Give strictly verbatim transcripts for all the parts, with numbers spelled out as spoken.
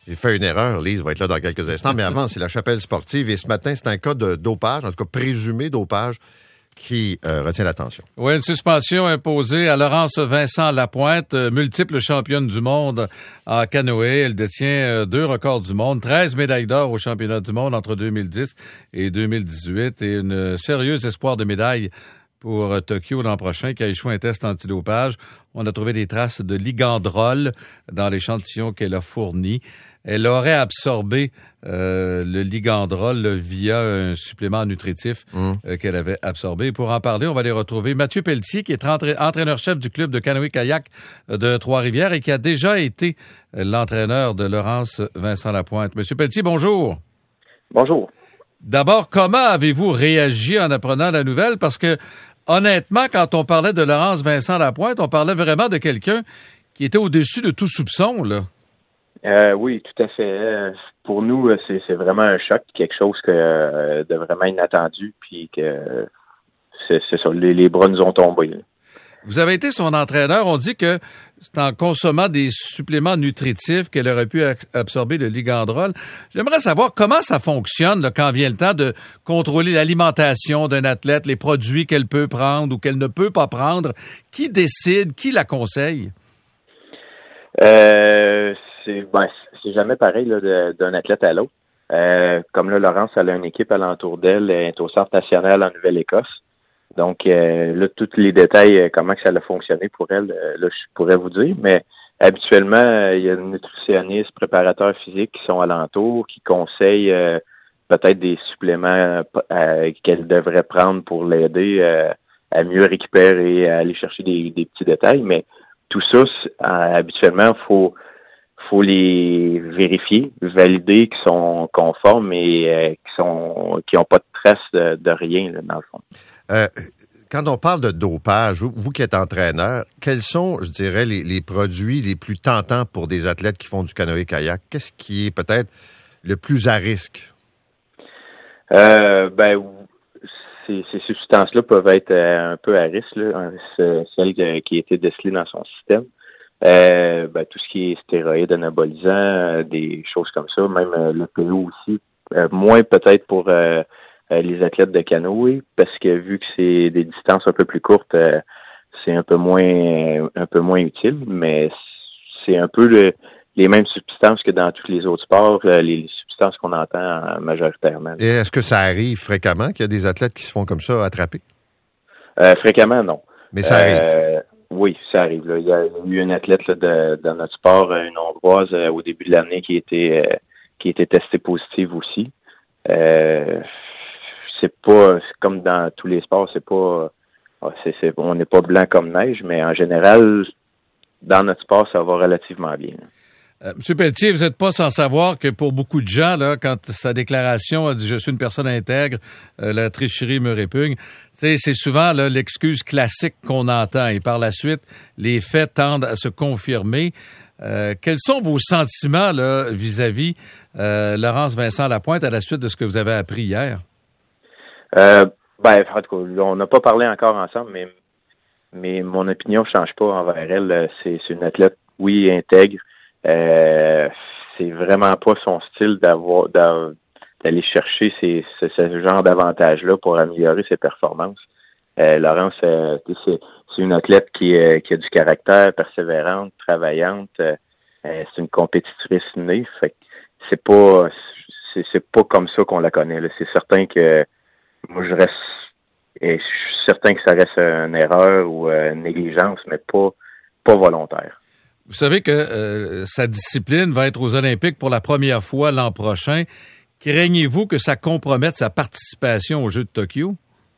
J'ai fait une erreur, Lise va être là dans quelques instants, mais avant, c'est la Chapelle sportive et ce matin, c'est un cas de dopage, en tout cas présumé dopage, qui euh, retient l'attention. Oui, une suspension imposée à Laurence Vincent Lapointe, euh, multiple championne du monde en canoë. Elle détient euh, deux records du monde, treize médailles d'or au championnat du monde entre deux mille dix et deux mille dix-huit et une sérieuse espoir de médaille pour euh, Tokyo l'an prochain qui a échoué un test antidopage. On a trouvé des traces de ligandrol dans l'échantillon qu'elle a fourni. Elle aurait absorbé euh, le ligandrol là, via un supplément nutritif mmh. euh, qu'elle avait absorbé. Pour en parler, on va aller retrouver Mathieu Pelletier, qui est entra- entraîneur-chef du club de canoë-kayak de Trois-Rivières et qui a déjà été l'entraîneur de Laurence Vincent Lapointe. Monsieur Pelletier, bonjour. Bonjour. D'abord, comment avez-vous réagi en apprenant la nouvelle? Parce que, honnêtement, quand on parlait de Laurence Vincent Lapointe, on parlait vraiment de quelqu'un qui était au-dessus de tout soupçon, là. Euh, oui, tout à fait. Pour nous, c'est, c'est vraiment un choc, quelque chose que euh, de vraiment inattendu, puis que c'est, c'est ça, les, les bras nous ont tombés. Là. Vous avez été son entraîneur. On dit que c'est en consommant des suppléments nutritifs qu'elle aurait pu absorber le ligandrol. J'aimerais savoir comment ça fonctionne là, quand vient le temps de contrôler l'alimentation d'un athlète, les produits qu'elle peut prendre ou qu'elle ne peut pas prendre. Qui décide? Qui la conseille? Euh, c'est, ben, c'est jamais pareil là, de, d'un athlète à l'autre. Euh, comme là, Laurence, elle a une équipe alentour d'elle, elle est au Centre national en Nouvelle-Écosse. Donc, euh, là, tous les détails, comment que ça a fonctionné pour elle, là, je pourrais vous dire. Mais habituellement, il y a une nutritionniste, préparateur physique qui sont alentour, qui conseillent euh, peut-être des suppléments euh, qu'elle devrait prendre pour l'aider euh, à mieux récupérer et à aller chercher des, des petits détails. Mais tout ça, euh, habituellement, faut faut les vérifier, valider qu'ils sont conformes et euh, qui sont qui n'ont pas de trace de, de rien là, dans le fond. Euh, quand on parle de dopage, vous, vous qui êtes entraîneur, quels sont, je dirais, les, les produits les plus tentants pour des athlètes qui font du canoë-kayak? Qu'est-ce qui est peut-être le plus à risque? Euh, ben, ces, ces substances-là peuvent être euh, un peu à risque, là, celles qui a été décelées dans son système. Euh, ben, tout ce qui est stéroïdes, anabolisants, euh, des choses comme ça, même euh, le P O aussi. Euh, moins peut-être pour euh, euh, les athlètes de canoë, parce que vu que c'est des distances un peu plus courtes, euh, c'est un peu moins euh, un peu moins utile, mais c'est un peu le, les mêmes substances que dans tous les autres sports, euh, les substances qu'on entend euh, majoritairement. Et est-ce que ça arrive fréquemment qu'il y a des athlètes qui se font comme ça attraper? Euh, fréquemment, non. Mais ça arrive. Euh, Oui, ça arrive. Là. Il y a eu une athlète là, de, dans notre sport, une Hongroise, euh, au début de l'année qui était euh, qui était testée positive aussi. Euh, c'est pas c'est comme dans tous les sports, c'est pas c'est, c'est, on n'est pas blanc comme neige, mais en général, dans notre sport, ça va relativement bien. Euh, Monsieur Pelletier, vous n'êtes pas sans savoir que pour beaucoup de gens, là, quand sa déclaration a dit « je suis une personne intègre, euh, la tricherie me répugne », c'est souvent là, l'excuse classique qu'on entend. Et par la suite, les faits tendent à se confirmer. Euh, quels sont vos sentiments là, vis-à-vis euh, Laurence Vincent Lapointe à la suite de ce que vous avez appris hier? Euh, ben, en tout cas, on n'a pas parlé encore ensemble, mais, mais mon opinion ne change pas envers elle. C'est, c'est une athlète, oui, intègre. Euh, c'est vraiment pas son style d'avoir d'aller chercher ces, ce, ce genre d'avantages-là pour améliorer ses performances. Euh, Laurence, euh, c'est, c'est une athlète qui, euh, qui a du caractère, persévérante, travaillante. Euh, c'est une compétitrice née. Fait que c'est pas c'est, c'est pas comme ça qu'on la connaît. Là. C'est certain que moi je reste et je suis certain que ça reste une erreur ou une négligence, mais pas pas volontaire. Vous savez que euh, sa discipline va être aux Olympiques pour la première fois l'an prochain. Craignez-vous que ça compromette sa participation aux Jeux de Tokyo?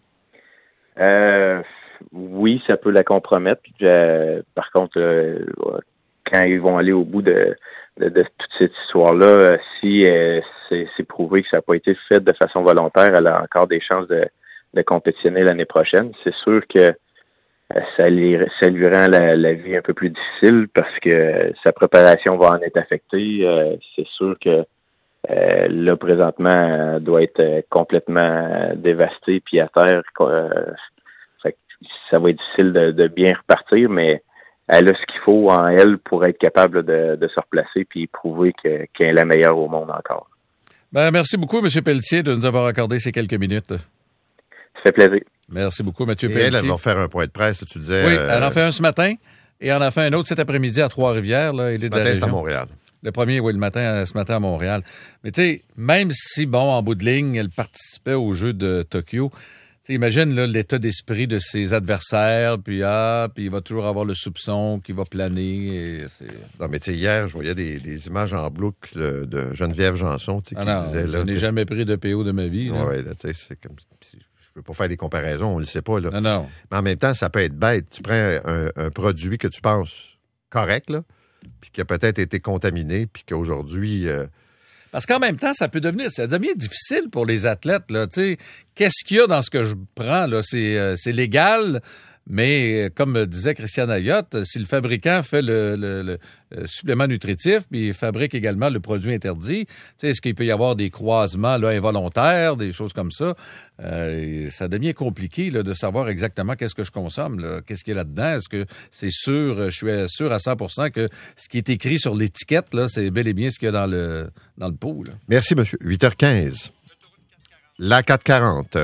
Euh, oui, ça peut la compromettre. Je, par contre, euh, quand ils vont aller au bout de, de, de toute cette histoire-là, si euh, c'est, c'est prouvé que ça n'a pas été fait de façon volontaire, elle a encore des chances de, de compétitionner l'année prochaine. C'est sûr que Ça lui, ça lui rend la, la vie un peu plus difficile parce que sa préparation va en être affectée. Euh, c'est sûr que euh, là, présentement, elle doit être complètement dévastée puis à terre. Euh, fait que ça va être difficile de, de bien repartir, mais elle a ce qu'il faut en elle pour être capable de, de se replacer puis prouver que, qu'elle est la meilleure au monde encore. Ben, merci beaucoup, M. Pelletier, de nous avoir accordé ces quelques minutes. Ça fait plaisir. Merci beaucoup, Mathieu Et Pelletier. elle, elle va faire un point de presse, tu disais. Oui, euh, elle en fait un ce matin et elle en fait un autre cet après-midi à Trois-Rivières. Là, il est Ce de la matin, c'est à région. Montréal. Le premier, oui, le matin, ce matin à Montréal. Mais tu sais, même si, bon, en bout de ligne, elle participait aux Jeux de Tokyo, tu sais, imagine là, l'état d'esprit de ses adversaires, puis ah, puis il va toujours avoir le soupçon qui va planer. Et c'est... Non, mais tu sais, hier, je voyais des, des images en boucle de Geneviève Janson, tu sais, Ah qui non, disait... je là, n'ai jamais pris de P O de ma vie. Là. Oui, là, tu sais, c'est comme... Je veux pas faire des comparaisons, on le sait pas, là. Non, non. Mais en même temps, ça peut être bête. Tu prends un, un produit que tu penses correct, là, puis qui a peut-être été contaminé, puis qu'aujourd'hui... Euh... Parce qu'en même temps, ça peut devenir, ça devient difficile pour les athlètes, là, tu sais. Qu'est-ce qu'il y a dans ce que je prends, là? C'est, euh, c'est légal, mais comme disait Christian Ayotte, si le fabricant fait le, le, le, le supplément nutritif, puis il fabrique également le produit interdit, tu sais, est-ce qu'il peut y avoir des croisements, là, involontaires, des choses comme ça? Euh, ça devient compliqué, là, de savoir exactement qu'est-ce que je consomme, là, qu'est-ce qu'il y a là-dedans. Est-ce que c'est sûr, je suis sûr à cent pour cent que ce qui est écrit sur l'étiquette, là, c'est bel et bien ce qu'il y a dans le, dans le pot, là. Merci, monsieur. huit heures quinze. La quatre cent quarante.